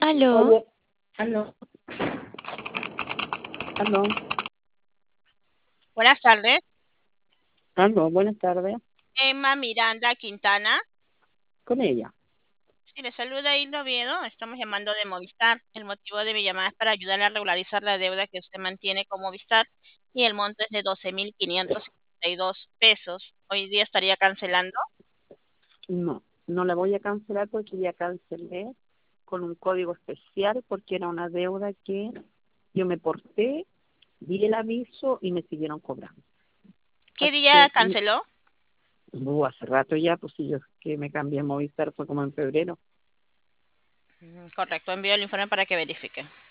Aló, Oye, aló, aló, buenas tardes. aló, buenas tardes. Emma Miranda Quintana. Con ella. Sí, le saluda Hilda Oviedo. Estamos llamando de Movistar. El motivo de mi llamada es para ayudarle a regularizar la deuda que usted mantiene con Movistar y el monto es de 12.552 pesos. Hoy día estaría cancelando. No, no la voy a cancelar porque ya cancelé con un código especial porque era una deuda que yo me porté, di el aviso y me siguieron cobrando. ¿Qué Así día que canceló? hace rato ya, pues si yo que me cambié a Movistar fue como en febrero. Correcto, envío el informe para que verifique.